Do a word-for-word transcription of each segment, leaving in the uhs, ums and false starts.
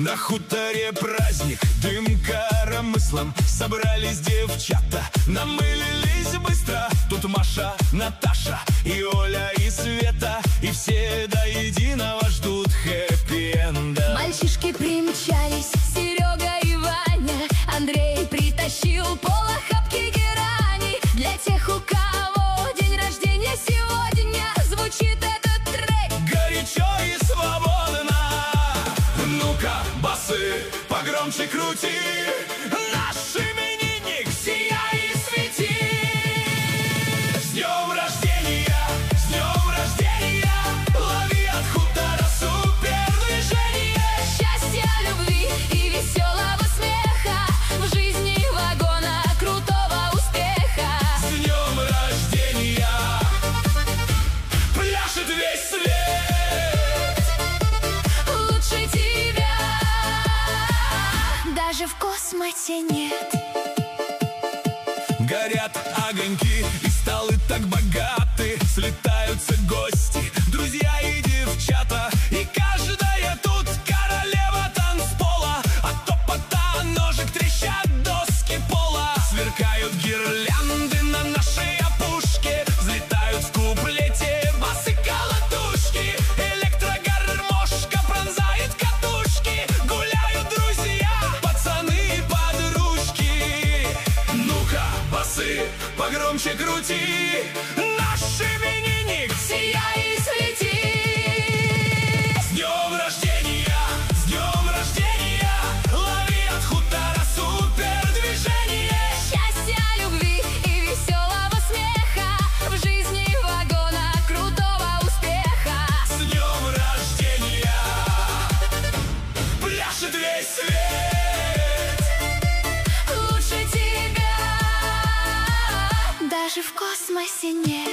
На хуторе праздник, дым коромыслом. Собрались девчата, намылились быстро. Тут Маша, Наташа и Оля, и Света, и все до единого ждут хэппи-энда. Мальчишки примчались, Серега и Ваня. Андрей притащил полохапки герани. Для тех, у кого день рождения сегодня, звучит этот трек горячо и свободно. Ну-ка, басы, погромче крути, наш именинник, сияй и свети. С днем рождения, с днем рождения, лови от хутора супер движение. Счастья, любви и веселого смеха, в жизни вагона крутого успеха. С днем рождения пляшет весь свет, Лучше тебя даже в космосе нет. горят огоньки и столы так богаты. Слетаются гости, друзья и девчата, и каждая тут королева танцпола. От топота ножек трещат доски пола. Сверкают гирлянды на нашей опушке, взлетают в куплете басы-колотушки. Электрогармошка пронзает катушки, гуляют друзья, пацаны и подружки. Ну-ка, басы, погромче крути, наш именинник, Сияй и свети. с днем рождения, с днем рождения, лови от хутора супер движение. Счастья, любви и веселого смеха, в жизни вагона крутого успеха. С днем рождения пляшет весь свет, Лучше тебя даже в космосе нет.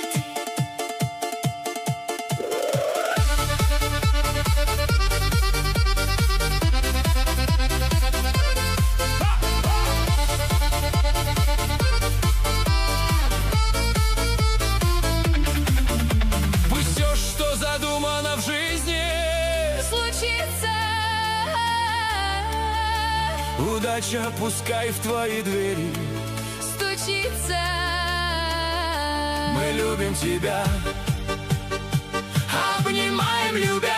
пусть все, что задумано в жизни, Случится. удача пускай в твои двери. Стучится. Мы любим тебя, обнимаем, любя.